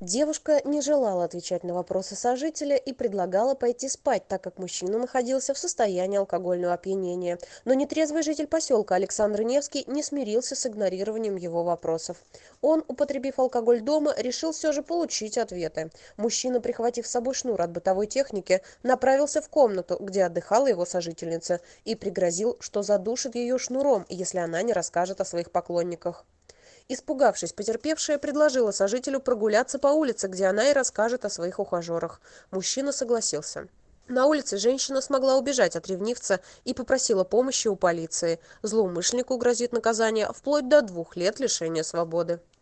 Девушка не желала отвечать на вопросы сожителя и предлагала пойти спать, так как мужчина находился в состоянии алкогольного опьянения. Но нетрезвый житель поселка Александр Невский не смирился с игнорированием его вопросов. Он, употребив алкоголь дома, решил все же получить ответы. Мужчина, прихватив с собой шнур от бытовой техники, направился в комнату, где отдыхала его сожительница, и пригрозил, что задушит ее шнуром, если она не расскажет о своих поклонниках. Испугавшись, потерпевшая предложила сожителю прогуляться по улице, где она и расскажет о своих ухажерах. Мужчина согласился. На улице женщина смогла убежать от ревнивца и попросила помощи у полиции. Злоумышленнику грозит наказание вплоть до 2 лет лишения свободы.